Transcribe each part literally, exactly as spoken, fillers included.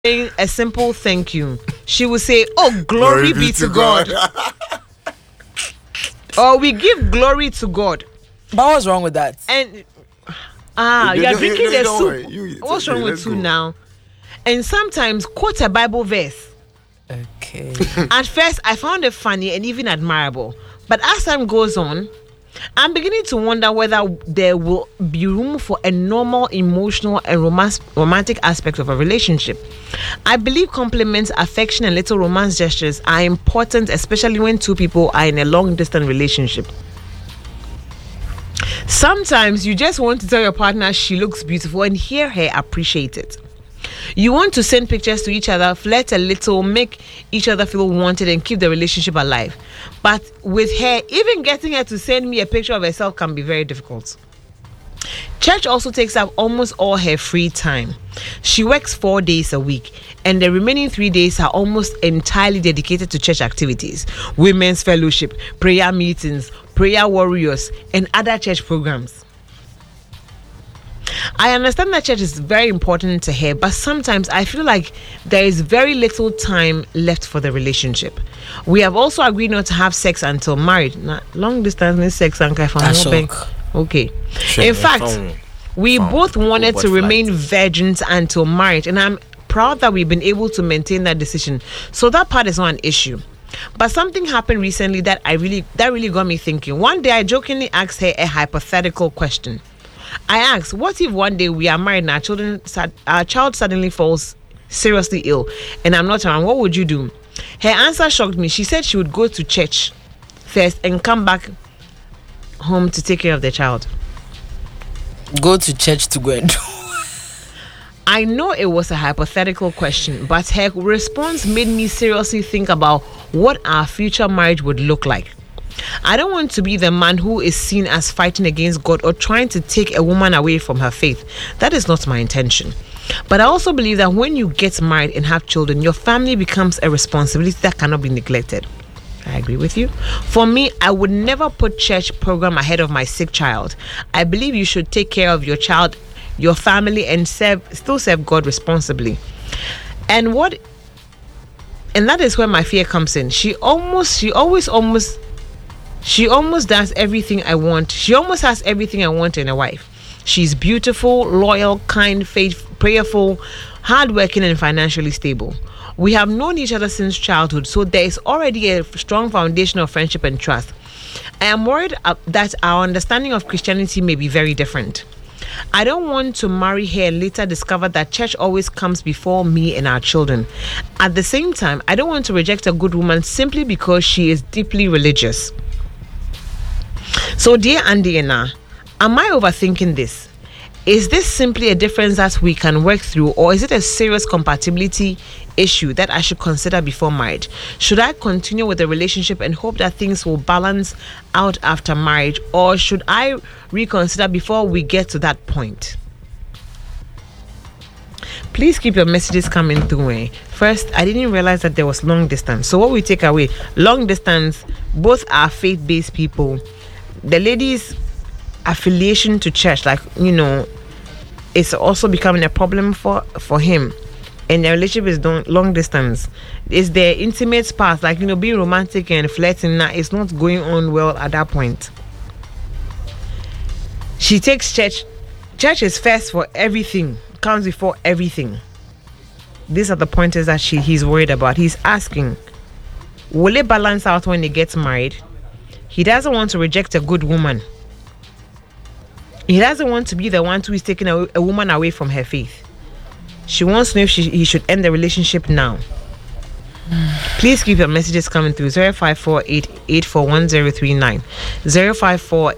saying a simple thank you, she will say, "Oh, glory, glory be, be to God." God. Or we give glory to God. But what's wrong with that? And ah, you are drinking the soup. You, what's okay, wrong with you now? And sometimes quote a Bible verse. Okay. At first, I found it funny and even admirable. But as time goes on, I'm beginning to wonder whether there will be room for a normal, emotional, and romance, romantic aspect of a relationship. I believe compliments, affection, and little romance gestures are important, especially when two people are in a long-distance relationship. Sometimes you just want to tell your partner she looks beautiful and hear her appreciate it. You want to send pictures to each other, flirt a little, make each other feel wanted, and keep the relationship alive. But with her, even getting her to send me a picture of herself can be very difficult. Church also takes up almost all her free time. She works four days a week, and the remaining three days are almost entirely dedicated to church activities, women's fellowship, prayer meetings, prayer warriors, and other church programs. I understand that church is very important to her, but sometimes I feel like there is very little time left for the relationship. We have also agreed not to have sex until married. Long distance sex and okay. In fact, we both wanted to remain virgins until marriage, and I'm proud that we've been able to maintain that decision. So that part is not an issue. But something happened recently that I really that really got me thinking. One day I jokingly asked her a hypothetical question. I asked, what if one day we are married and our children, our child suddenly falls seriously ill and I'm not around? What would you do? Her answer shocked me. She said she would go to church first and come back home to take care of the child. Go to church to go and do. I know it was a hypothetical question, but her response made me seriously think about what our future marriage would look like. I don't want to be the man who is seen as fighting against God or trying to take a woman away from her faith. That is not my intention. But I also believe that when you get married and have children, your family becomes a responsibility that cannot be neglected. I agree with you. For me, I would never put church program ahead of my sick child. I believe you should take care of your child, your family, and serve, still serve God responsibly. And what, and that is where my fear comes in. She almost, she always almost, she almost does everything I want. She almost has everything I want in a wife. She's beautiful, loyal, kind, faithful, prayerful, hardworking, and financially stable. We have known each other since childhood, so there is already a strong foundation of friendship and trust. I am worried uh, that our understanding of Christianity may be very different. I don't want to marry her and later discover that church always comes before me and our children. At the same time, I don't want to reject a good woman simply because she is deeply religious. So, dear Andiana, am I overthinking this? Is this simply a difference that we can work through, or is it a serious compatibility issue that I should consider before marriage? Should I continue with the relationship and hope that things will balance out after marriage, or should I reconsider before we get to that point? Please keep your messages coming through. Eh? First, I didn't realize that there was long distance. So what we take away, long distance, both are faith-based people. The ladies' affiliation to church, like, you know, it's also becoming a problem for for him, and the relationship is long, long distance. It's their intimate part, like, you know, being romantic and flirting, now it's not going on well at that point. She takes church church is first for everything, comes before everything. These are the pointers that she he's worried about. He's asking, will it balance out when he gets married? He doesn't want to reject a good woman. He doesn't want to be the one who is taking a, a woman away from her faith. She wants to know if she, he should end the relationship now. Please keep your messages coming through. zero five four eight eight four one zero three nine. zero five four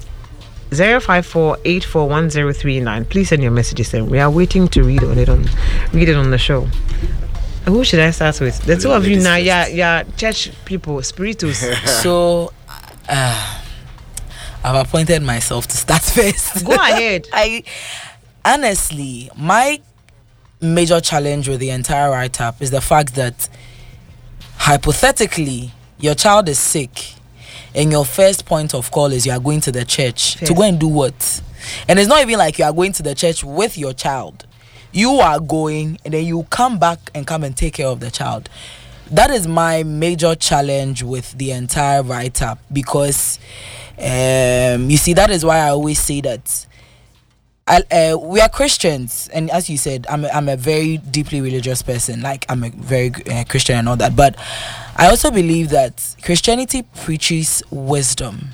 eight four one zero three nine. Please send your messages in. We are waiting to read on it on read it on the show. Who should I start with? The two of you now, yeah, yeah, church people, spiritus. So uh I've appointed myself to start first. Go ahead. I honestly, my major challenge with the entire write-up is the fact that hypothetically your child is sick and your first point of call is you are going to the church. First. To go and do what? And it's not even like you are going to the church with your child. you are going and then you come back and come and take care of the child. That is my major challenge with the entire write-up, because um, you see, that is why I always say that I, uh, we are Christians, and as you said, I'm a, I'm a very deeply religious person. Like, I'm a very uh, Christian and all that, but I also believe that Christianity preaches wisdom.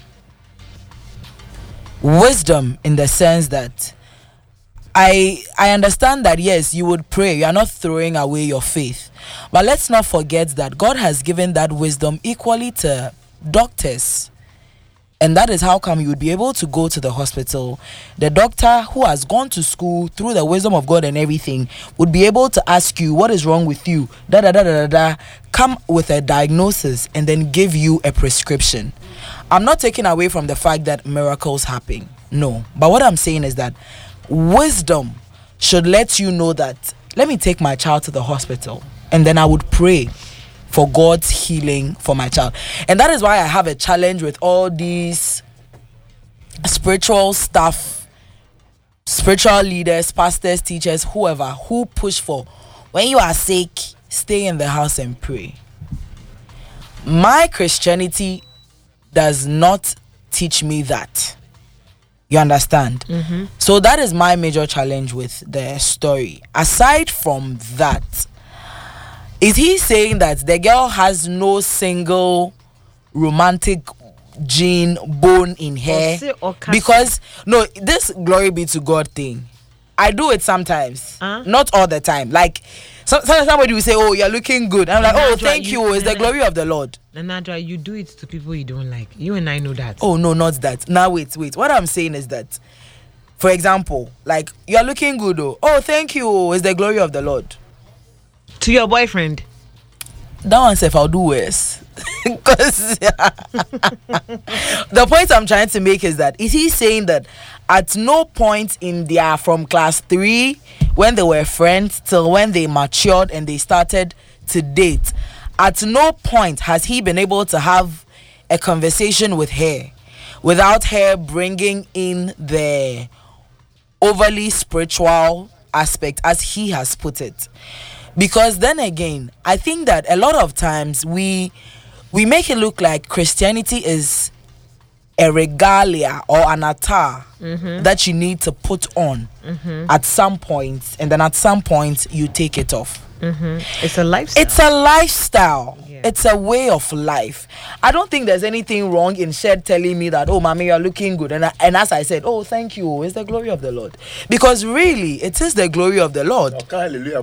Wisdom in the sense that I I understand that, yes, you would pray, you are not throwing away your faith, but let's not forget that God has given that wisdom equally to doctors. And that is how come you would be able to go to the hospital. The doctor who has gone to school through the wisdom of God and everything would be able to ask you, what is wrong with you? Da da da da da da. Come with a diagnosis and then give you a prescription. I'm not taking away from the fact that miracles happen. No. But what I'm saying is that wisdom should let you know that, let me take my child to the hospital, and then I would pray for God's healing for my child. And that is why I have a challenge with all these spiritual stuff, spiritual leaders, pastors, teachers, whoever, who push for, when you are sick, stay in the house and pray. My Christianity does not teach me that. You understand? Mm-hmm. So that is my major challenge with the story. Aside from that, is he saying that the girl has no single romantic gene bone in her? Or say, or Because, no, this glory be to God thing, I do it sometimes. Huh? Not all the time. Like, so, so somebody will say, oh, you're looking good. I'm like, Nana, oh, thank you. you- It's the Nana- glory of the Lord. Nanadra, you do it to people you don't like. You and I know that. Oh, no, not that. Now, wait, wait. What I'm saying is that, for example, like, you're looking good. Oh, oh thank you. It's the glory of the Lord. To your boyfriend. That one said, I'll do worse. Because the point I'm trying to make is that, is he saying that at no point in their, from class three, when they were friends, till when they matured and they started to date, at no point has he been able to have a conversation with her without her bringing in the overly spiritual aspect, as he has put it? Because then again, I think that a lot of times we we make it look like Christianity is a regalia or an attire Mm-hmm. that you need to put on Mm-hmm. at some point, and then at some point you take it off. Mm-hmm. It's a lifestyle. It's a lifestyle. Yeah. It's a way of life. I don't think there's anything wrong in Shed telling me that, oh, mommy, you're looking good. And, I, and as I said, oh, thank you. It's the glory of the Lord. Because really, it is the glory of the Lord. Hallelujah.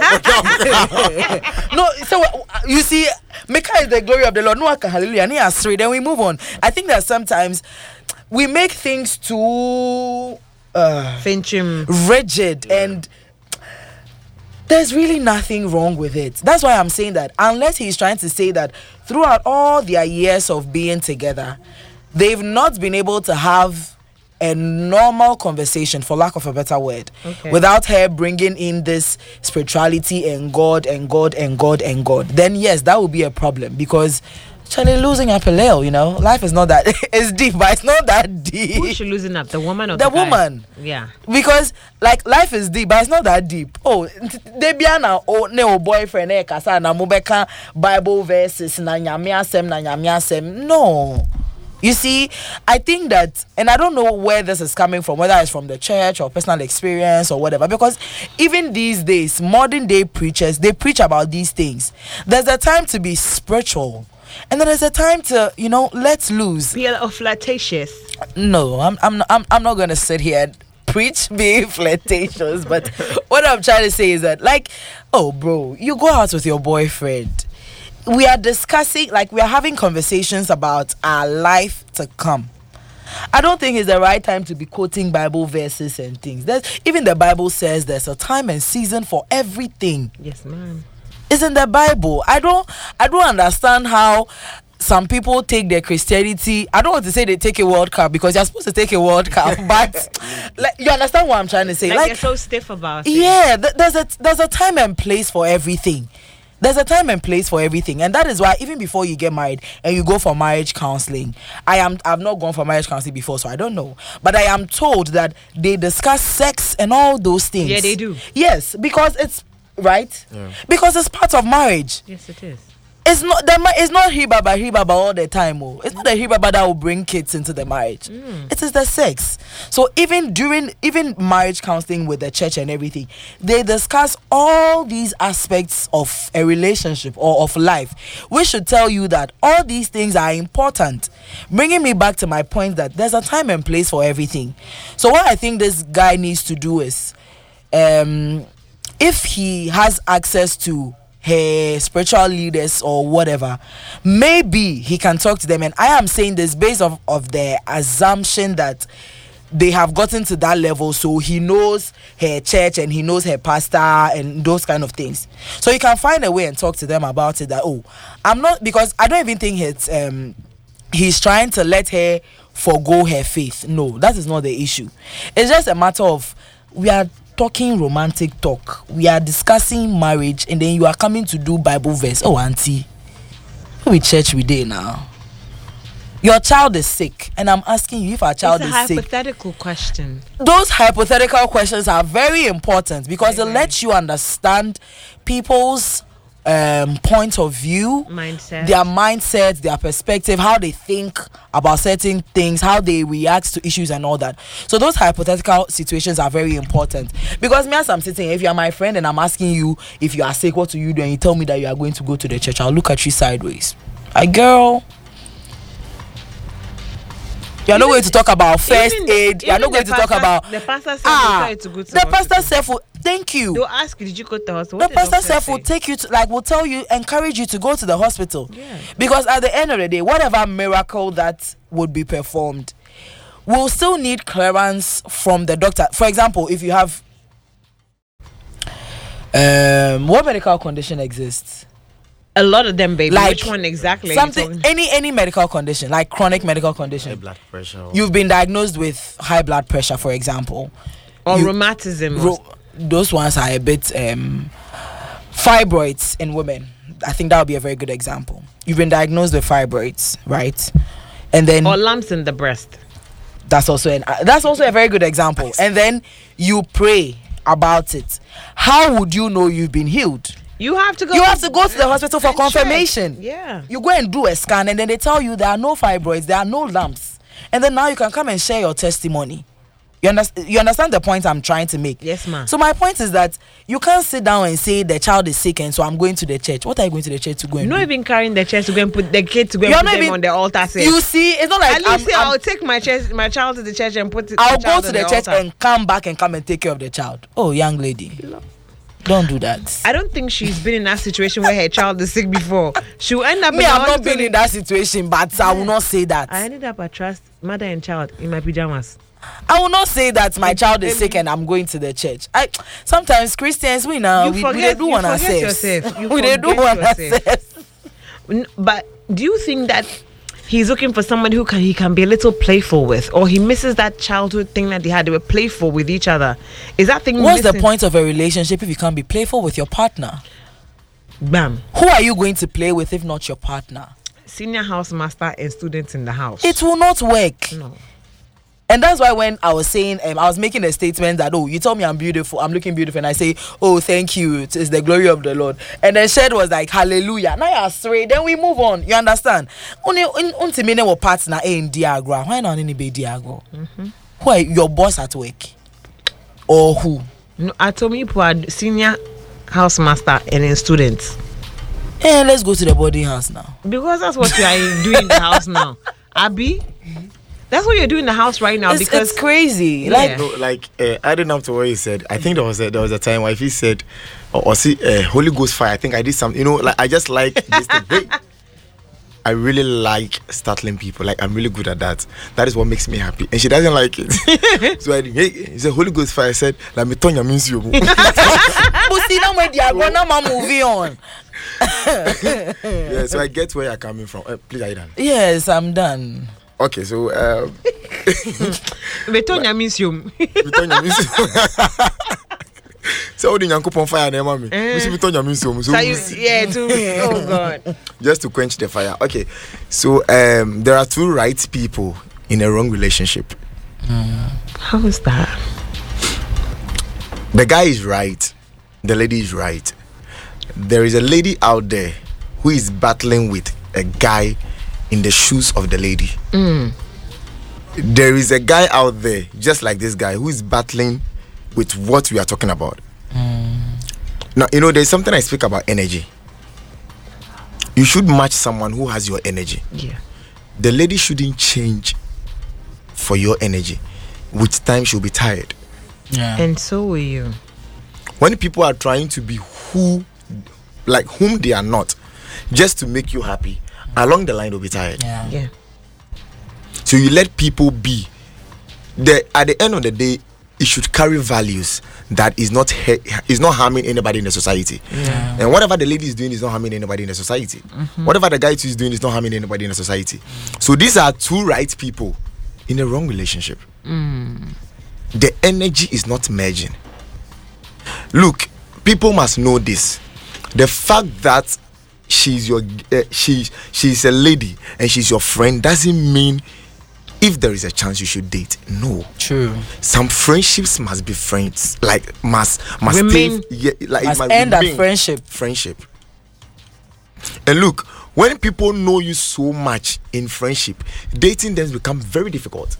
No, so uh, you see, Mecca is the glory of the Lord. No, hallelujah. Ni asri. Then we move on. I think that sometimes we make things too uh, Finchim. rigid, and there's really nothing wrong with it. That's why I'm saying that, unless he's trying to say that throughout all their years of being together, they've not been able to have a normal conversation, for lack of a better word, Okay. without her bringing in this spirituality and God and God and God and God, then yes, that would be a problem. Because Charlie, losing up a little, you know, life is not that, it's deep, but it's not that deep. Who's she losing up? The woman or The the, guy? woman. Yeah. Because like life is deep, but it's not that deep. Oh, they be na oh ne o boyfriend e kasa na mo beka Bible verses na nyame asem na nyame asem. No. You see, I think that, and I don't know where this is coming from, whether it's from the church or personal experience or whatever, because even these days, modern day preachers, they preach about these things. There's a time to be spiritual, and then there's a time to, you know, let's lose. Be a little flirtatious. No, I'm I'm I'm I'm not gonna sit here and preach being flirtatious, but what I'm trying to say is that, like, oh bro, you go out with your boyfriend. We are discussing, like, we are having conversations about our life to come. I don't think it's the right time to be quoting Bible verses and things. There's, even the Bible says there's a time and season for everything. Yes, ma'am. It's in the Bible. I don't I don't understand how some people take their Christianity. I don't want to say they take a World Cup, because you're supposed to take a World Cup, but like, you understand what I'm trying to say? Like, Like, they're so stiff about it. yeah, th- there's a there's a time and place for everything. There's a time and place for everything, and that is why even before you get married and you go for marriage counseling, I am I've not gone for marriage counseling before, so I don't know, but I am told that they discuss sex and all those things. Yeah, they do. Yes, because it's right. Yeah. Because it's part of marriage. Yes, it is. It's not the ma- it's not hibaba hibaba all the time. Oh, it's not the hibaba that will bring kids into the marriage. Mm. It is the sex. So even during even marriage counseling with the church and everything, they discuss all these aspects of a relationship or of life. We should tell you that all these things are important. Bringing me back to my point that there's a time and place for everything. So what I think this guy needs to do is, um, if he has access to her spiritual leaders or whatever, maybe he can talk to them. And I am saying this based off of the assumption that they have gotten to that level, so he knows her church and he knows her pastor and those kind of things. So you can find a way and talk to them about it, that oh, I'm not, because I don't even think it's um he's trying to let her forgo her faith. No, that is not the issue. It's just a matter of, we are talking romantic talk, we are discussing marriage, and then you are coming to do Bible verse. Oh, auntie, which church we did now? Your child is sick, and I'm asking you if our child It's is a sick. hypothetical question. Those hypothetical questions are very important because Very, it very. lets you understand people's um point of view, Mindset. their mindset, their perspective, how they think about certain things, how they react to issues and all that. So those hypothetical situations are very important, because me, as I'm sitting, if you are my friend and I'm asking you if you are sick, what do you do, and you tell me that you are going to go to the church, I'll look at you sideways. Like, girl, you're not Even- going to talk about first even- aid. You're even not going the to talk pastor- about the pastor said ah, he tried to go to the the pastor hospital. self will, thank you. They'll ask you, did you go to the hospital? The What did pastor doctor self say? will take you to, like, will tell you, encourage you to go to the hospital. Yeah. Because at the end of the day, whatever miracle that would be performed will still need clearance from the doctor. For example, if you have um what medical condition exists? A lot of them, baby. Like, Which one exactly? are you Something, talking- any any medical condition, like chronic medical High condition. blood pressure. You've been diagnosed with high blood pressure, for example. or you- rheumatism. or- Ro- those ones are a bit um fibroids in women. I think that would be a very good example. You've been diagnosed with fibroids, right? And then or lumps in the breast. that's also an uh, that's also a very good example. And then you pray about it. How would you know you've been healed? You have to go. You have to go to the hospital for and check. confirmation. Yeah. You go and do a scan, and then they tell you there are no fibroids, there are no lumps, and then now you can come and share your testimony. You understand? You understand the point I'm trying to make? Yes, ma'am. So my point is that you can't sit down and say the child is sick, and so I'm going to the church. What are you going to the church to go and You're not do? even carrying the chest to go and put the kid to go and You're put not them even- on the altar. Say, You see, it's not like at I'm, least say, I'm- I'll take my chest, my child to the church and put it. I'll the go child to on the church altar. and come back and come and take care of the child. Oh, young lady, don't do that. I don't think she's been in that situation where her child is sick before. She'll end up. Me, in the I've not hospital. been in that situation, but I will not say that. I ended up at trust mother and child in my pajamas. I will not say that my child is sick and I'm going to the church. I sometimes Christians we now You we, forget- we dey do you one forget ourselves. yourself. You we dey do forget one yourself. ourselves. N- But do you think that he's looking for somebody who can he can be a little playful with, or he misses that childhood thing that they had? They were playful with each other. Is that thing? What's the missing? point of a relationship if you can't be playful with your partner? Bam. Who are you going to play with if not your partner? Senior housemaster and students in the house. It will not work. no. And that's why when I was saying, um, I was making a statement that, oh, you told me I'm beautiful, I'm looking beautiful, and I say, oh, thank you, it is the glory of the Lord. And then Shed was like, hallelujah. Now you're straight, then we move on. You understand? Only until me know partner in Diagra. Why not anybody Diagra? Who are you, your boss at work? Or who? No, I told me people are senior housemaster and then students, Hey, let's go to the boarding house now. because that's what you are doing in the house now. Abi, that's what you're doing in the house right now. It's, because it's crazy. Yeah. Like, No, like uh, adding up to what you said, I think there was a, there was a time where if he said, or, or see, uh, Holy Ghost fire. I think I did something. You know, like I just like this thing. Hey, I really like startling people. Like I'm really good at that. That is what makes me happy. And she doesn't like it. So I did, hey, he said Holy Ghost fire. I said, "La me tonya means you." but see, now when Diagra, now I'm moving on. Yeah, so I get where you're coming from. Uh, please, are you done? Yes, I'm done. Okay, so um, Betonya means you. me tonya means you. So the Yankupon fire, ne mommy. Eh. We see Tonya mean so. So you, yeah, to, oh God. Just to quench the fire. Okay. So um, there are two right people in a wrong relationship. How is that? The guy is right. The lady is right. There is a lady out there who is battling with a guy in the shoes of the lady. Mm. There is a guy out there, just like this guy, who is battling with what we are talking about. Mm. Now, you know, there's something I speak about energy. You should match someone who has your energy. Yeah. The lady shouldn't change for your energy. With time, she'll be tired. Yeah. And so will you. When people are trying to be who, like whom they are not, just to make you happy, along the line, they'll be tired. Yeah. Yeah. So you let people be. The, at the end of the day, it should carry values that is not he- is not harming anybody in the society. Yeah. And whatever the lady is doing is not harming anybody in the society. Mm-hmm. Whatever the guy is doing is not harming anybody in the society. So these are two right people in a wrong relationship. Mm. The energy is not merging. Look, people must know this. The fact that she's your uh, she she's a lady and she's your friend doesn't mean if there is a chance you should date. No. True. Some friendships must be friends. Like must must Remain- stay, yeah, like Must it must end at remain friendship. Friendship. And look, when people know you so much in friendship, dating them become very difficult.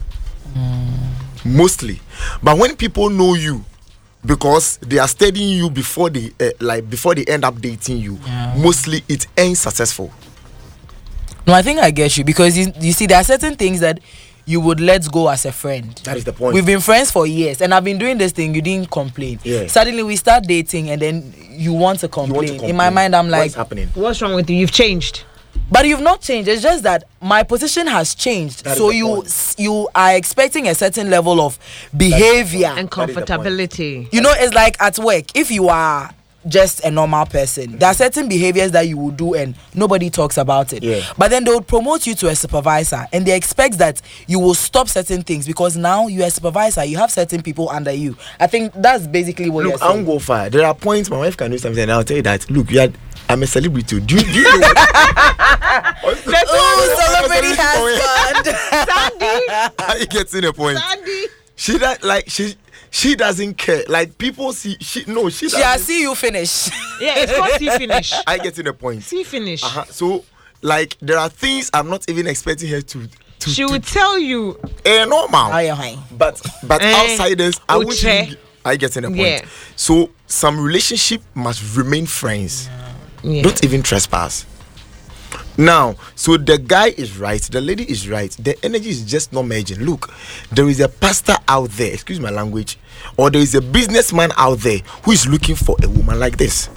Mostly. But when people know you because they are studying you before they uh, like before they end up dating you, Yeah. mostly it ends successful. No, I think I get you because you, you see, there are certain things that you would let go as a friend. That is the point. We've been friends for years, and I've been doing this thing. You didn't complain. Yeah. Suddenly, we start dating, and then you want to You complain. want to In my complain. mind, I'm like, what's happening? What's wrong with you? You've changed. but you've not changed. It's just that my position has changed. That is So the you point. s- you are expecting a certain level of behavior. And That is the point. comfortability. You know, it's like at work. If you are just a normal person, there are certain behaviors that you will do and nobody talks about it. Yeah. But then they would promote you to a supervisor and they expect that you will stop certain things because now you're a supervisor, you have certain people under you. I think that's basically what Look, you're I saying. won't go far. There are points my wife can do something and I'll tell you that, look, you are, I'm a celebrity. Do you, do you know what? Oh, celebrity husband. Sandy. I get to the point. Sandy. She that like she she doesn't care. Like people see she no she She I doesn't. see you finish. Yeah, it's called see finish. I get to the point. See finish. Uh-huh. So like there are things I'm not even expecting her to to, She to will tell you. eh, normal. Oh, yeah, hi. But but Eh, outsiders, I won't Uche. even- I get to the point. Yeah. So some relationship must remain friends. Yeah. Don't even trespass. Now, so the guy is right, the lady is right, the energy is just not merging. Look, there is a pastor out there, excuse my language, or there is a businessman out there who is looking for a woman like this.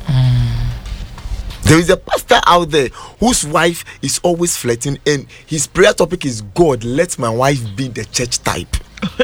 There is a pastor out there whose wife is always flirting, and his prayer topic is, God, let my wife be the church type.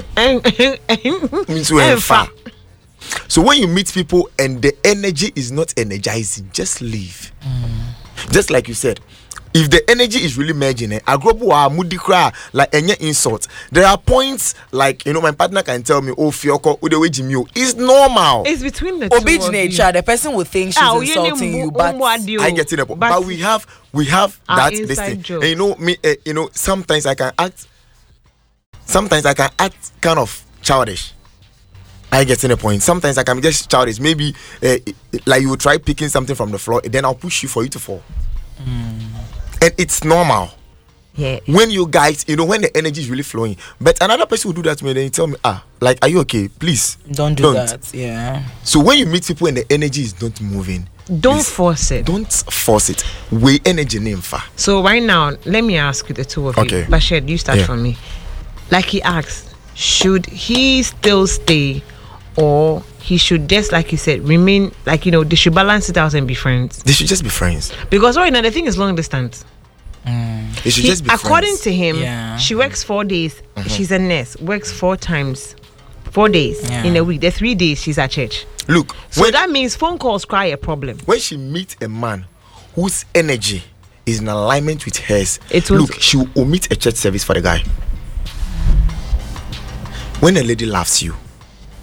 Means we're And far. fa- So when you meet people and the energy is not energizing, just leave. Just like you said, if the energy is really merging, eh, agrobo a mudi kra like any insult. There are points like you know my partner can tell me, oh fioko udewe jimio. It's normal. It's between the two Obij of you. nature, the person will think she's Ah, you insulting need you, mu- but umu adio. I get it, but, but we have we have Our that inside this thing. jokes. And you know me, uh, you know sometimes I can act. Sometimes I can act kind of childish. I get in the point. Sometimes I can be just childish. Maybe uh, like you will try picking something from the floor, then I'll push you for you to fall. And it's normal Yeah. when you guys, you know, when the energy is really flowing. But another person will do that to me, then you tell me, ah, like, are you okay? Please don't do Don't. that. Yeah. So when you meet people and the energy is not moving, Don't please, force it. don't force it. We energy name fa. So right now, let me ask you the two of Okay. you. Bashir, you start Yeah. from me. Like he asked, should he still stay, or he should just, like you said, remain, like, you know, they should balance it out and be friends? They should just be friends. Because right now the thing is long distance. They should He- just be according friends. to him, Yeah. she works four days. She's a nurse, works four times, four days Yeah. in a week. The three days she's at church. Look, So when, that means phone calls cry a problem. when she meets a man whose energy is in alignment with hers, It will- look, she will omit a church service for the guy. When a lady loves you,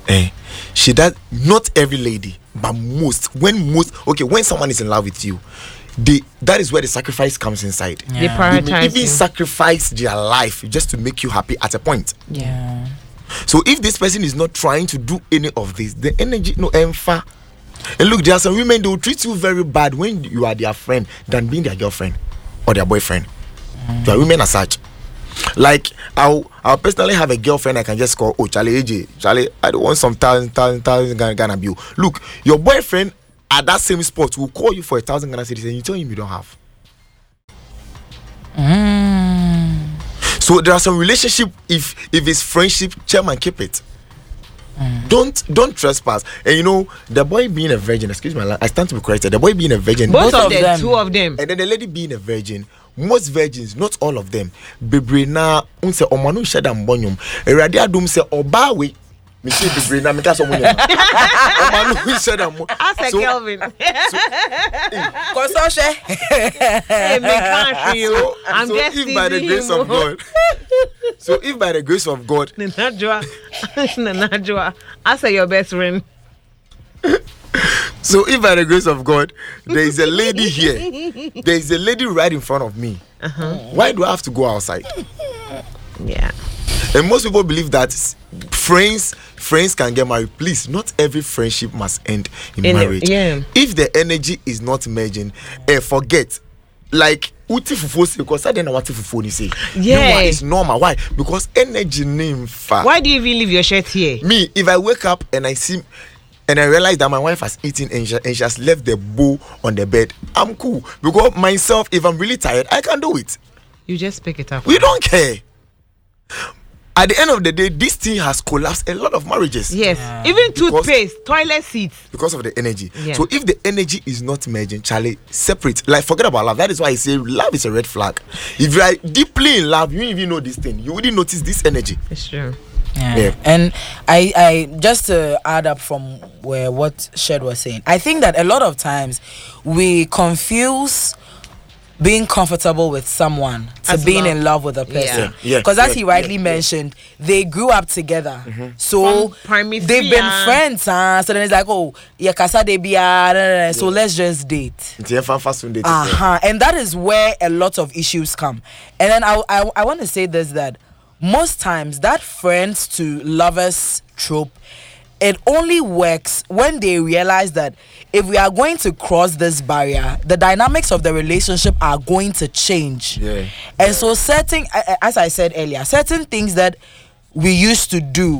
Eh, she does not every lady, but most. When most okay, when someone is in love with you, they that is where the sacrifice comes inside. They Yeah. They may prioritize even you. sacrifice their life just to make you happy at a point. Yeah. So if this person is not trying to do any of this, the energy no emfa. And look, there are some women they will treat you very bad when you are their friend than being their girlfriend or their boyfriend. There are women as such. Like I'll I'll personally have a girlfriend I can just call, oh Charlie A J, Charlie, I don't want some thousand thousand thousand Ghana Ghana bill. Look, your boyfriend at that same spot will call you for a thousand Ghana cedis and you tell him you don't have. Mm. So there are some relationship, if if it's friendship, chairman, keep it. Don't don't trespass. And you know, the boy being a virgin, excuse me, I stand to be corrected. The boy being a virgin, Both, Both of of them, them. two of them. and then the lady being a virgin. Most virgins, not all of them. Bebre na unse omanu sheda mbonyum. Erade adum se oba we. Me say bebre na me ka so mbonyum. Omanu sheda mo. Ask a So- Kelvin. Kososhe. Hey, me country, you. So, I'm so just if by the teasing grace you. of God, so if by the grace of God, Nanajwa. Nanajwa. Ask your best friend. so if by the grace of God, there is a lady here, there is a lady right in front of me. Uh-huh. Why do I have to go outside? Yeah. And most people believe that s- friends friends can get married. Please, not every friendship must end in, In the- marriage. yeah. If the energy is not merging, eh, forget. Like uti fufu say, because I don't know what fufu ni say. Yeah. No, it's normal. Why? Because energy name fa. Why do you even leave your shirt here? Me, if I wake up and I see and I realize that my wife has eaten and she, and she has left the bowl on the bed, I'm cool. Because myself, if I'm really tired, I can do it. You just pick it up. We don't care. At the end of the day, this thing has collapsed a lot of marriages. Yes. Yeah. Even Because- toothpaste, toilet seats. Because of the energy. Yeah. So if the energy is not merging, Charlie, separate. Like, forget about love. That is why I say love is a red flag. If you are deeply in love, you don't even know this thing. You wouldn't notice this energy. It's true. Yeah. Yeah. And I, I just to add up from where what Shed was saying, I think that a lot of times we confuse being comfortable with someone to As being love. in love with a person. Yeah, yeah, Because as yeah, he rightly yeah, yeah. mentioned, they grew up together. So From primary they've three, been ah. friends. Huh? So then it's like, oh, yeah, casa de bia, so let's just date. It's a fan fast soon. Uh-huh. And that is where a lot of issues come. And then I I, I want to say this, that most times that friends to lovers trope, it only works when they realize that if we are going to cross this barrier, the dynamics of the relationship are going to change. Yeah. And so certain, a- a- as I said earlier, certain things that we used to do,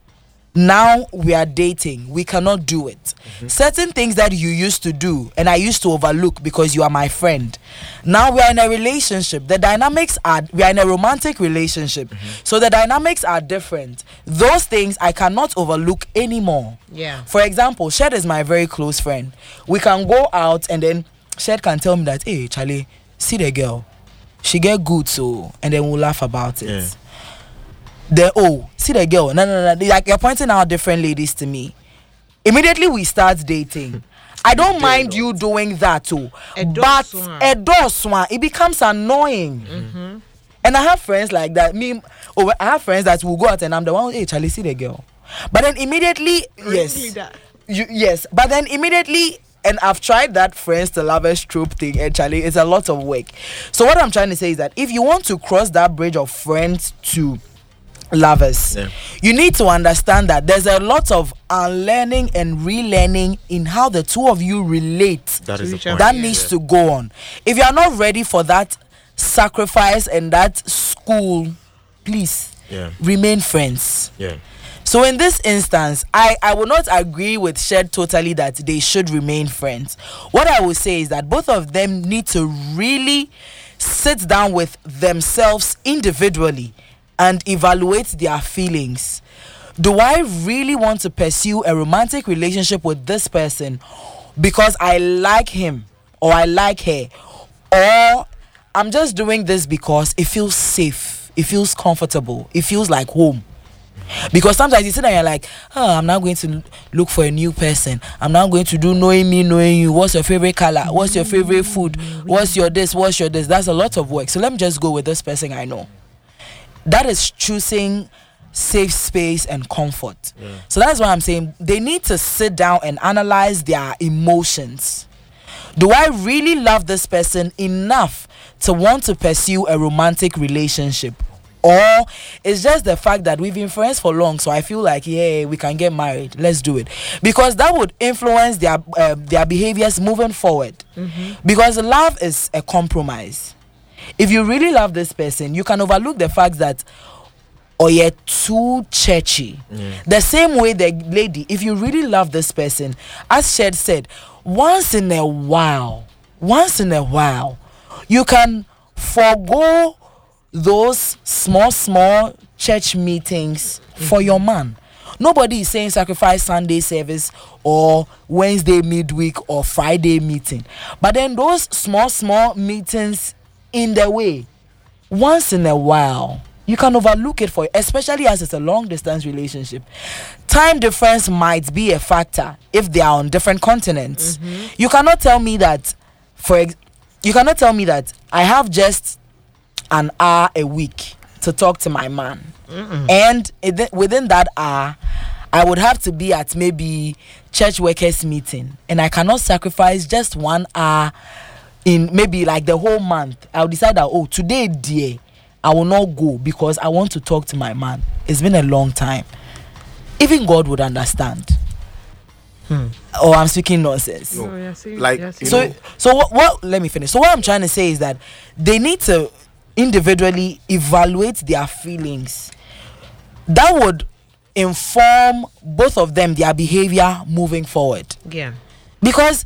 now we are dating, we cannot do it. Certain things that you used to do and I used to overlook because you are my friend, now we are in a relationship. The dynamics are, we are in a romantic relationship, so the dynamics are different. Those things I cannot overlook anymore. Yeah. For example, Shed is my very close friend. We can go out and then Shed can tell me that, hey Charlie, see the girl, she get good, so, and then we'll laugh about it. Yeah. The oh, see the girl. No, no, no. Like you're pointing out different ladies to me. Immediately we start dating. I don't mind you doing that too, A but dose one. a dose one, it becomes annoying. And I have friends like that. Me, oh, I have friends that will go out and I'm the one. Hey, Charlie, see the girl. But then immediately, yes, that. you, yes. But then immediately, and I've tried that friends to lovers trope thing. And Charlie, it's a lot of work. So what I'm trying to say is that if you want to cross that bridge of friends to lovers, Yeah. you need to understand that there's a lot of unlearning and relearning in how the two of you relate. That is the That point. That Yeah. needs to go on. If you are not ready for that sacrifice and that school, please Yeah. remain friends. Yeah. So in this instance, I, I will not agree with Shed totally that they should remain friends. What I will say is that both of them need to really sit down with themselves individually and evaluate their feelings. Do I really want to pursue a romantic relationship with this person because I like him or I like her, or I'm just doing this because it feels safe, it feels comfortable, it feels like home? Because sometimes you sit there and you're like, oh, I'm now going to look for a new person. I'm now going to do knowing me, knowing you. What's your favorite color? What's your favorite food? What's your this? What's your this? That's a lot of work. So let me just go with this person I know. That is choosing safe space and comfort. Yeah. So that's why I'm saying they need to sit down and analyze their emotions. Do I really love this person enough to want to pursue a romantic relationship? Or it's just the fact that we've been friends for long, so I feel like, yeah, we can get married. Let's do it. Because that would influence their uh, their behaviors moving forward. Mm-hmm. Because love is a compromise. If you really love this person, you can overlook the fact that, oh, you're too churchy. Mm. The same way the lady, if you really love this person, as Shed said, once in a while, once in a while, you can forgo those small, small church meetings mm-hmm. for your man. Nobody is saying sacrifice Sunday service or Wednesday midweek or Friday meeting. But then those small, small meetings in the way, once in a while, you can overlook it for, especially as it's a long distance relationship. Time difference might be a factor if they are on different continents. Mm-hmm. You cannot tell me that, for ex- you cannot tell me that I have just an hour a week to talk to my man. Mm-mm. And it, within that hour, I would have to be at maybe church workers meeting, and I cannot sacrifice just one hour in maybe like the whole month. I'll decide that, oh, today, dear, I will not go because I want to talk to my man. It's been a long time. Even God would understand. Hmm. Or I'm speaking nonsense. No. Oh, yeah, see, like yeah, see. so, so what, what? Let me finish. So what I'm trying to say is that they need to individually evaluate their feelings. That would inform both of them their behavior moving forward. Yeah. Because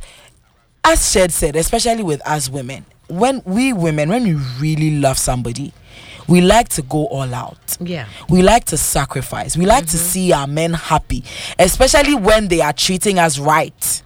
as Shed said, especially with us women, when we women, when we really love somebody, we like to go all out. Yeah. We like to sacrifice. We like mm-hmm. to see our men happy, especially when they are treating us right.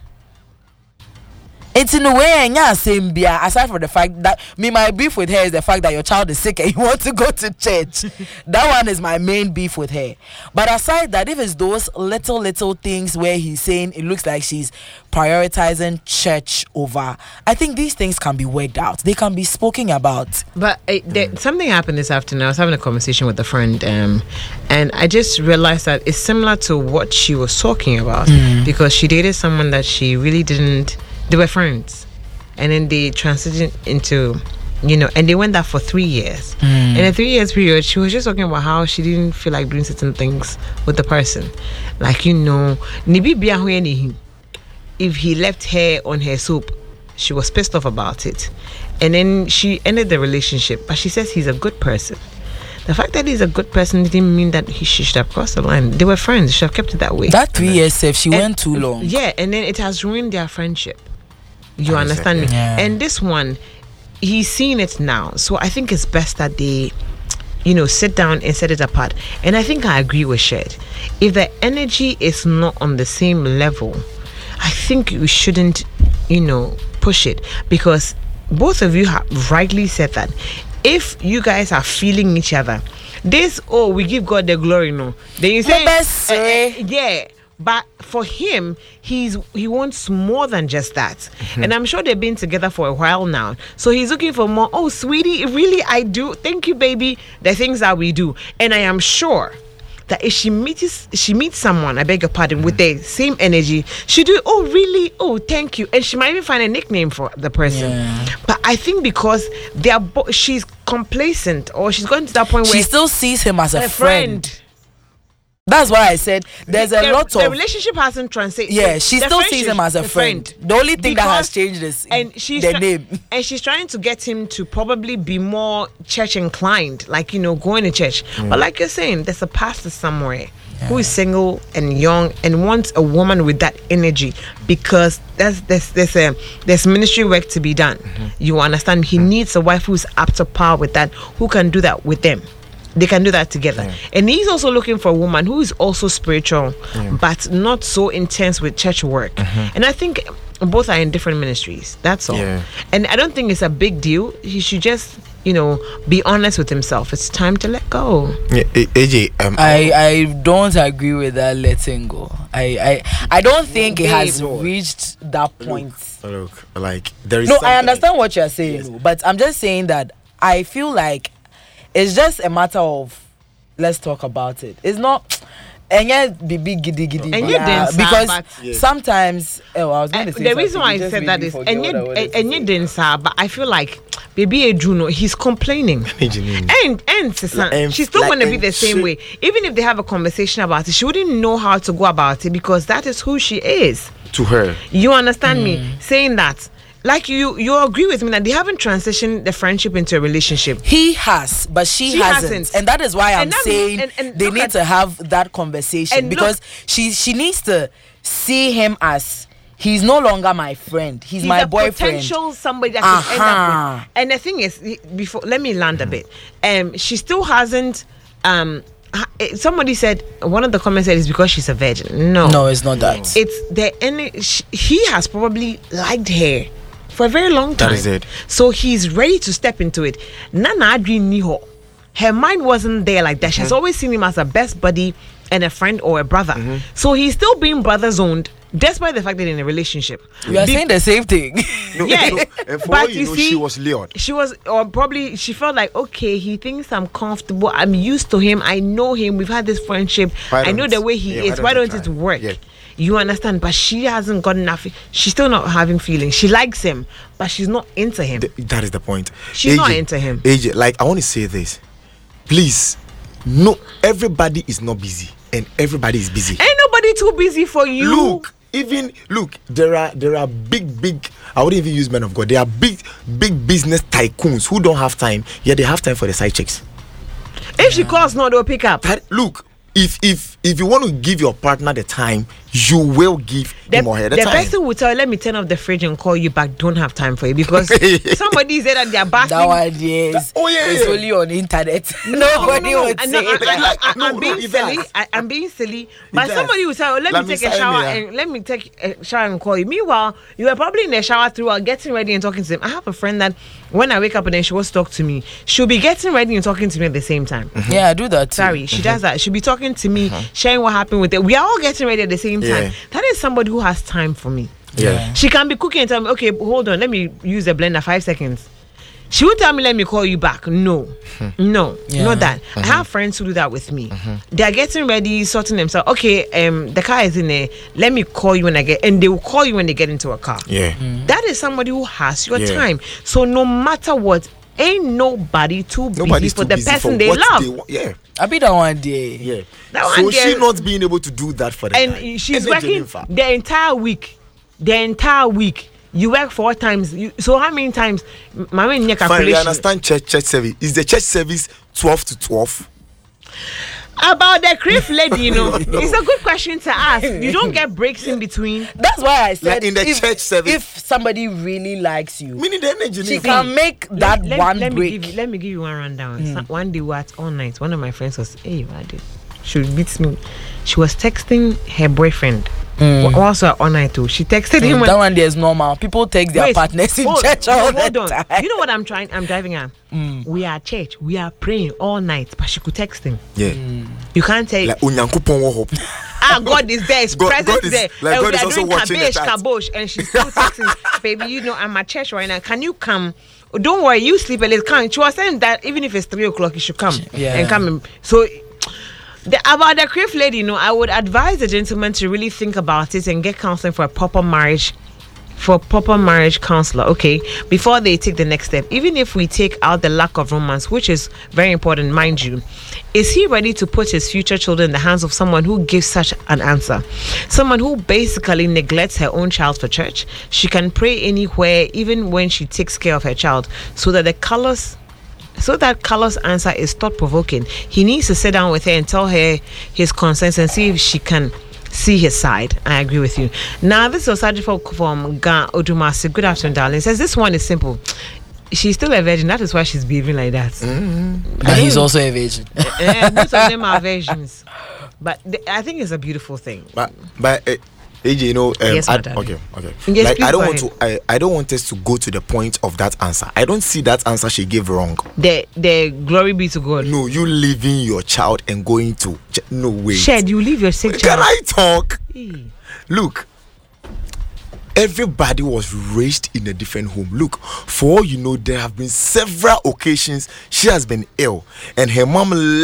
It's in a way, yeah, same beer. Aside from the fact that me, my beef with her is the fact that your child is sick and you want to go to church. That one is my main beef with her. But aside that, if it's those little little things where he's saying it looks like she's prioritizing church over, I think these things can be worked out. They can be spoken about. But uh, there, something happened this afternoon. I was having a conversation with a friend, um, and I just realized that it's similar to what she was talking about mm. because she dated someone that she really didn't. They were friends, and then they transitioned into, you know, and they went there for three years. Mm. In a three years period, she was just talking about how she didn't feel like doing certain things with the person, like, you know, if he left her on her soap, she was pissed off about it, and then she ended the relationship. But she says he's a good person. The fact that he's a good person didn't mean that he should have crossed the line. They were friends. She should have kept it that way. That three years, if she and, went too long. Yeah, and then it has ruined their friendship. You that understand me? Yeah. And this one, he's seeing it now. So I think it's best that they, you know, sit down and set it apart. And I think I agree with Shed. If the energy is not on the same level, I think you shouldn't, you know, push it. Because both of you have rightly said that. If you guys are feeling each other, this, oh, we give God the glory, no. Then you say, best, uh, uh, yeah. But for him, he's he wants more than just that. Mm-hmm. And I'm sure they've been together for a while now. So he's looking for more. Oh, sweetie, really, I do. Thank you, baby. The things that we do. And I am sure that if she meets she meets someone, I beg your pardon, mm-hmm. with the same energy, she do, oh, really? Oh, thank you. And she might even find a nickname for the person. Yeah. But I think because they are bo- she's complacent, or she's gotten to that point where she still sees him as a, a friend. friend. That's why I said there's the, a lot the of... The relationship hasn't translated. Yeah, she still sees him as a friend. friend. The only thing because, that has changed is and she's the tra- name. And she's trying to get him to probably be more church inclined, like, you know, going to church. Mm. But like you're saying, there's a pastor somewhere yeah. who is single and young and wants a woman with that energy, because there's, there's, there's, a, there's ministry work to be done. Mm-hmm. You understand? He mm-hmm. needs a wife who's up to par with that, who can do that with them. They can do that together. Yeah. And he's also looking for a woman who is also spiritual, yeah. but not so intense with church work. Mm-hmm. And I think both are in different ministries. That's all. Yeah. And I don't think it's a big deal. He should just, you know, be honest with himself. It's time to let go. Yeah, A J, um, I, I don't agree with that letting go. I I, I don't think it has no. reached that point. Look, look, like there is. No, I understand what you're saying, yes. but I'm just saying that I feel like it's just a matter of let's talk about it. It's not. And yet, be big giddy giddy. And yet, then, because yeah. sometimes, oh, I was going to uh, say the reason why I just said that is, and yet, and yet, say. then, sir, but I feel like baby Juno, he's complaining, and and sister, Like, she's still like, going to be the she- same way. Even if they have a conversation about it, she wouldn't know how to go about it because that is who she is. To her. You understand me saying that? Like you, you agree with me that they haven't transitioned the friendship into a relationship. He has, but she, She hasn't. hasn't. and that is why I'm And that saying means- and- and they look need at- to have that conversation and because look- she she needs to see him as he's no longer my friend. He's, He's my a boyfriend. potential somebody that could end up Uh-huh. with. And the thing is, he- before let me land a bit. Um, she still hasn't. Um, ha- eh, somebody said one of the comments said it's because she's a virgin. No, No, it's not that. it's the any. sh- He has probably liked her for a very long time. That is it. So he's ready to step into it. Nana Adri Niho. Her mind wasn't there like that. She has always seen him as a best buddy and a friend or a brother. So he's still being brother zoned, despite the fact that they're in a relationship. We are Be- saying the same thing. No, Yeah, no, and for but all you you know, see- she was lured. She was, or probably she felt like, okay, he thinks I'm comfortable. I'm used to him. I know him. We've had this friendship. Why I know don't- the way he yeah, is. why Why don't don't you it try? work? Yeah. You understand? But she hasn't got enough. She's still not having feelings. She likes him, but she's not into him. Th- that is the point. She's not into him. A J, like I want to say this, please. No, everybody is not busy, and everybody is busy. Ain't nobody too busy for you. Look, even look, there are there are big big. I wouldn't even use men of God. There are big big business tycoons who don't have time, yet they have time for the side chicks. If she calls, no, they'll pick up. That, look, if if if you want to give your partner the time, you will give The, him or her the, the time. person will tell, let me turn off the fridge and call you back. Don't have time for you because somebody said that they're That bathing. one, yes. Oh, yeah, It's yeah. only on the internet. No, Nobody no, no, would no, say no, I, that. I, I, No, I'm no, being it silly. does. I, I'm being silly. But does. somebody will say, oh, let Let me me take a sign shower me, yeah. and let me take a shower and call you. Meanwhile, you were probably in the shower throughout getting ready and talking to them. I have a friend that when I wake up and then she wants to talk to me, she'll be getting ready and talking to me at the same time. Yeah, I do that too. Sorry, she does that. She'll be talking to me, sharing what happened with it. We are all getting ready at the same time. Yeah. That is somebody who has time for me. Yeah. She can be cooking and tell me, okay, hold on, let me use the blender five seconds. She will tell me, let me call you back. No, no, Yeah. not that. I have friends who do that with me. They are getting ready, sorting themselves. Okay, um, the car is in there. Let me call you when I get, and they will call you when they get into a car. Yeah. That is somebody who has your Yeah. time. So no matter what, ain't nobody too busy Nobody's for too the busy person for they what love. they want. Yeah. I be that one day. Yeah. That so one she there- not being able to do that for the And guy. she's Energy working in fact. the entire week. The entire week. You work four times. You, so how many times? My main Fine, we calculation. understand church church service. Is the church service twelve to twelve? About the crib lady, you know, it's a good question to ask. You don't get breaks in between. That's why I said Like in the if, church service. if somebody really likes you, Meaning the energy. she in can fact. make that let, one let break. Me give you, let me give you one rundown. So one day we were at all night. One of my friends was, hey, what did she beats me? She was texting her boyfriend. Mm. Also at all night too. She texted him. Mm, When, that one there is normal. People take their Wait, partners in hold- church no, all hold the on. time. You know what I'm trying? I'm driving at. We are at church. We are praying all night, but she could text him. Yeah. You can't tell. Like Onyankopon wo hope. Ah, God is there. His God- presence God is- there. like and God we is are also doing watching the kabosh, chat. kabosh, and she's still texting, baby, you know, I'm at church right now. Can you come? Don't worry, you sleep a little. Come. She was saying that even if it's three o'clock, you should come Yeah. and come. And, so, the, about the crib lady, you know, I would advise the gentleman to really think about it and get counseling for a proper marriage. For a proper marriage counselor, okay, before they take the next step. Even if we take out the lack of romance, which is very important, mind you, is he ready to put his future children in the hands of someone who gives such an answer? Someone who basically neglects her own child for church. She can pray anywhere, even when she takes care of her child, so that the colors so that Carlos' answer is thought provoking. He needs to sit down with her and tell her his concerns and see if she can see his side. I agree with you. Now, this is Osaji from Ga Odumasi. Good afternoon, darling. Says this one is simple. She's still a virgin. That is why she's behaving like that. Mm-hmm. But he's also a virgin. Uh, both of them are virgins. But th- I think it's a beautiful thing. But but uh, A J, you know, um, Yes, my I, darling. okay, okay. Yes, like please I don't go want to, I, I don't want us to go to the point of that answer. I don't see that answer she gave wrong. The the glory be to God. No, you leaving your child and going to ch- no way. Shed, you leave your sick Can child. I talk? Eh. Look, everybody was raised in a different home. Look, for all you know, there have been several occasions she has been ill and her mom left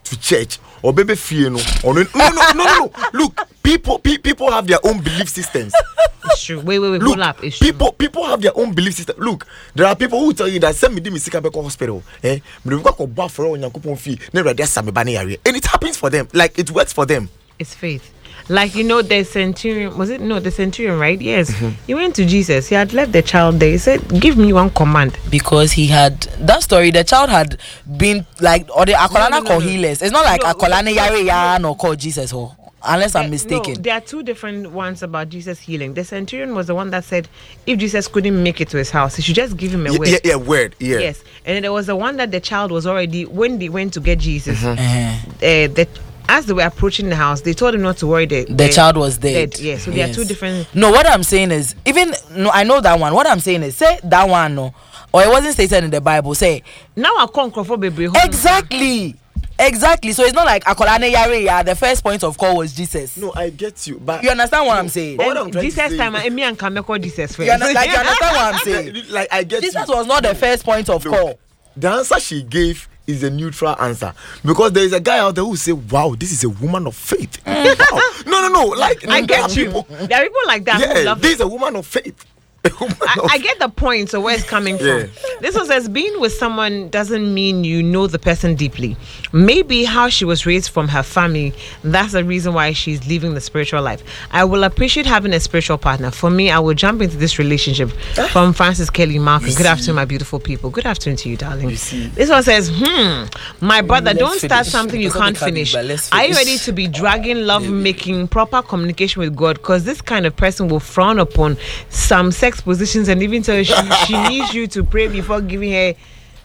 to church or baby fear no or no no no no no. Look, people pe- people have their own belief systems. It's true. Wait, wait, wait. Look, hold up. It's people true. people have their own belief system. Look, there are people who tell you that send me the sick abeko hospital. Eh, me go go back for Onyankopon fee. Never there some bani area, and it happens for them. Like it works for them. It's faith. Like, you know, the centurion, was it? No, the centurion, right? Yes. Mm-hmm. He went to Jesus. He had left the child there. He said, give me one command. Because he had, that story, the child had been like, or the Akolana no, no, call no. healers. It's not like No, Akolana no, Yare Ya no. no call Jesus, or unless I'm Uh, mistaken. No, there are two different ones about Jesus healing. The centurion was the one that said if Jesus couldn't make it to his house, he should just give him a Yeah, word. yeah, yeah, word. Yeah. Yes. And then there was the one that the child was already, when they went to get Jesus, Mm-hmm. Uh-huh. uh, the, as they were approaching the house, they told him not to worry. The, The child was dead. Yes. So Yes. there are two different. No, what I'm saying is, even no, I know that one. What I'm saying is, say that one, no, or it wasn't stated in the Bible. Say Now I conquer for baby. exactly, exactly. So it's not like Akolane Yare Ya. The first point of call was Jesus. No, I get you, but You understand what I'm saying? But what I'm trying to Jesus say- time, and me and Kameko Jesus first. You, under, like, you understand what I'm saying? like I get Jesus you. was not the first point of Look, call. the answer she gave is a neutral answer because there is a guy out there who say, "Wow, this is a woman of faith." Wow. No, no, no. Like I there are get you. people- There are people like that who Yeah, love this it. is a woman of faith. A woman I, of I get the point, so where it's coming from. Yeah. This one says being with someone doesn't mean you know the person deeply. Maybe how she was raised from her family, that's the reason why she's living the spiritual life. I will appreciate having a spiritual partner. For me, I will jump into this relationship. From Francis Kelly Marcus. You Good see? afternoon, my beautiful people. Good afternoon to you, darling. You see? This one says, hmm, my brother, let's don't start finish. something you Because can't we can't finish. be, but let's Are you finish. ready to be dragging, love making, proper communication with God? Because this kind of person will frown upon some sex positions and even tell you she, she needs you to pray before giving her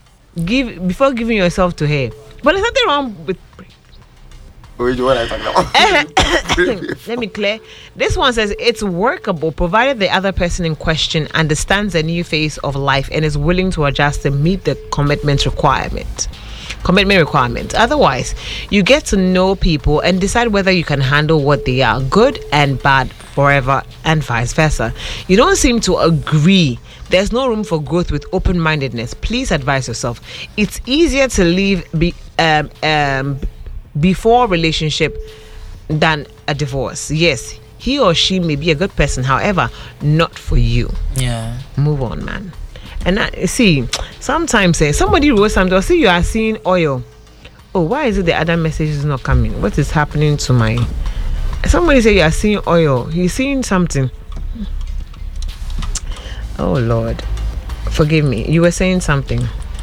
give before giving yourself to her. But there's nothing wrong with Wait, what are you talking about? let me clear. This one says it's workable provided the other person in question understands the new phase of life and is willing to adjust to meet the commitment requirement. Commitment requirement. Otherwise, you get to know people and decide whether you can handle what they are, good and bad, forever, and vice versa. You don't seem to agree. There's no room for growth with open-mindedness. Please advise yourself. It's easier to leave be, um, um, before relationship than a divorce. Yes, he or she may be a good person, however, not for you. Yeah. Move on, man. And I, see, sometimes eh, somebody wrote something. Or see, you are seeing oil. Oh, why is it the other message is not coming? What is happening to my? Somebody say you are seeing oil. He's seeing something. Oh Lord, forgive me. You were saying something.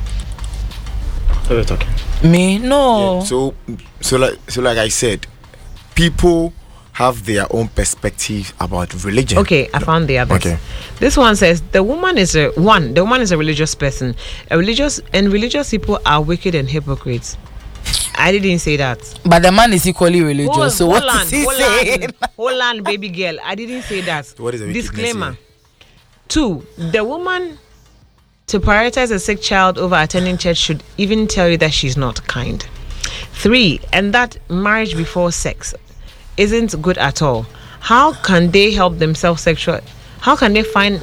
What are you talking? Me no. Yeah, so, so like, so like I said, people have their own perspective about religion. Okay, I found the others. Okay. This one says the woman is a one. The woman is a religious person. A religious and religious people are wicked and hypocrites. I didn't say that. But the man is equally religious. Hold, so hold what on, is he hold saying? on, hold on, baby girl. I didn't say that. What is the wickedness disclaimer? here? Two, the woman to prioritize a sick child over attending church should even tell you that she's not kind. Three, and that marriage before sex isn't good at all. How can they help themselves sexual? How can they find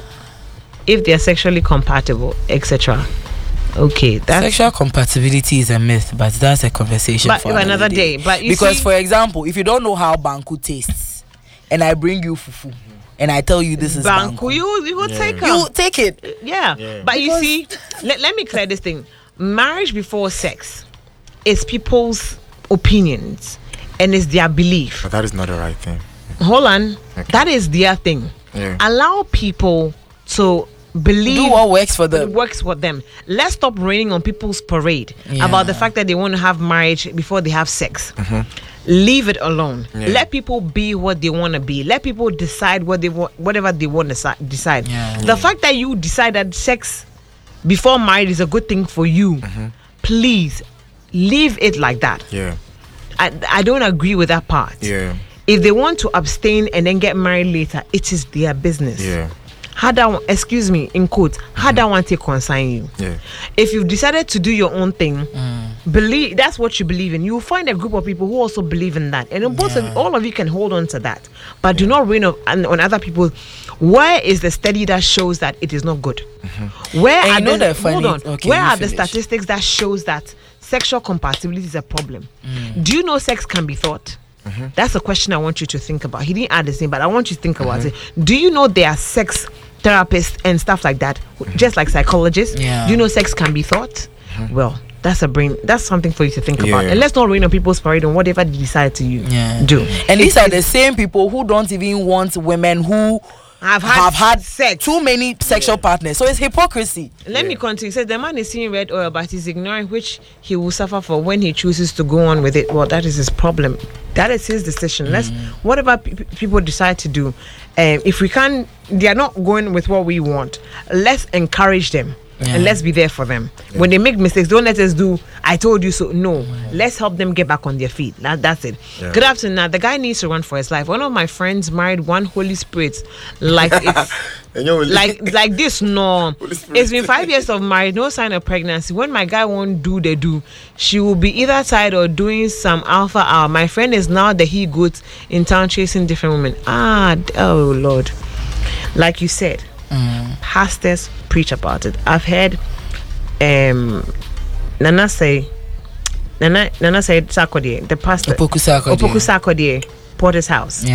if they are sexually compatible, et cetera? Okay, that's Sexual compatibility is a myth, but that's a conversation But for for another, another day. day. But you because, see- for example, if you don't know how banku tastes, and I bring you fufu, and I tell you this is banku. banku, You you will Yeah. take her. you take it. Yeah. Yeah. But you see, let, let me clear this thing. Marriage before sex is people's opinions and it's their belief. But that is not the right thing. Hold on. Okay. That is their thing. Yeah. Allow people to believe Do what works for it them. works for them. Let's stop raining on people's parade Yeah. about the fact that they want to have marriage before they have sex. Leave it alone. Yeah. Let people be what they want to be. Let people decide what they want, whatever they want to si- decide. Yeah. The fact that you decide that sex before marriage is a good thing for you, please leave it like that. Yeah. I, I don't agree with that part. Yeah. If they want to abstain and then get married later, it is their business. Yeah. How that one, excuse me, in quotes, how that one take concern you? Yeah. If you've decided to do your own thing, believe that's what you believe in. You'll find a group of people who also believe in that, and then both of all of you can hold on to that. But do not rain on, on other people. Where is the study that shows that it is not good? Where And are you know the, the funny- hold on? okay, Where you are the finish. statistics that shows that sexual compatibility is a problem. Mm. Do you know sex can be thought? Mm-hmm. That's a question I want you to think about. He didn't add the same, but I want you to think about mm-hmm. it. Do you know there are sex therapists and stuff like that, mm-hmm. just like psychologists? Yeah. Do you know sex can be thought? Mm-hmm. Well, that's a brain. That's something for you to think yeah. about. And let's not ruin on people's parade on whatever they decide to you yeah. do. And these are the same people who don't even want women who have had, have had sex, too many sexual yeah. partners. So it's hypocrisy. Let yeah. me continue. He says the man is seeing red oil, but he's ignoring which he will suffer for when he chooses to go on with it. Well, that is his problem. That is his decision. Mm. Let's whatever pe- people decide to do. Um, if we can, they are not going with what we want. Let's encourage them. Yeah. And let's be there for them. Yeah. When they make mistakes, don't let us do I told you so. No, yeah. let's help them get back on their feet. That, that's it. Yeah. Good afternoon. Now the guy needs to run for his life. One of my friends married one Holy Spirit, like it's like like this. No, it's been five years of marriage, no sign of pregnancy. When my guy won't do the do, she will be either tired or doing some alpha hour. My friend is now the he goat in town chasing different women. Ah, oh Lord, like you said. Mm. Pastors preach about it. I've heard um, Nana say, Nana Nana said Sarkodie, the pastor, Opoku Sarkodie, Opoku Sarkodie, Porter's house. Yeah.